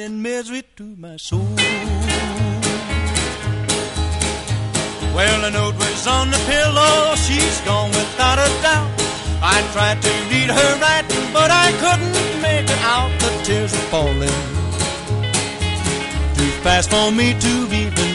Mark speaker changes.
Speaker 1: adding misery to my soul. Well, the note was on the pillow, she's gone without a doubt. I tried to read her writing, but I couldn't make it out. The tears were falling too fast for me to even